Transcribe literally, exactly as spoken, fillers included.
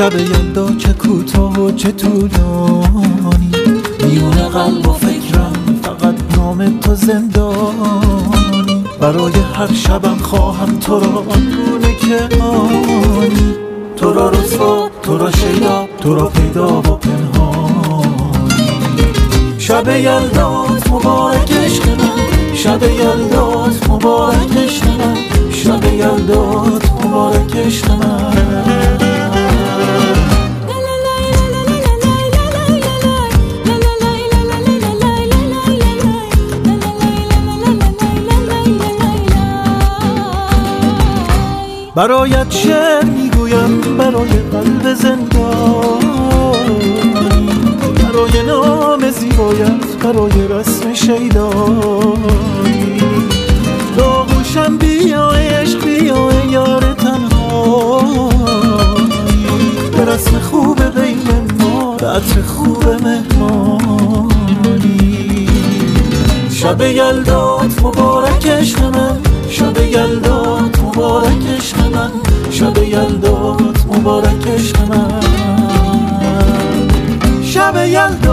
شب یلدا چه کوتاه و چه طولانی، میون قلب و فکرم فقط نام تو زندانی. برای هر شبم خواهم تو را آنگونه که آنی، تو را رسوا، تو را شیدا، تو را پیدا و پنهانی. شب یلدات مبارک عشق من، شب یلدات مبارک عشق من، شب یلدات مبارک عشق من. برایت شعر میگویم برای قلب زندانی، برای نام زیبایت، برای رسم شیدایی. داغوشم بیا عشق بیا یار تنهایی، به رسم خوب بین ما، به عطر خوب مهمانی. شب یلدات مبارک عشق من، شب یلدات مبارک عشق من، شب یلدات مبارک عشق من، شب یلدات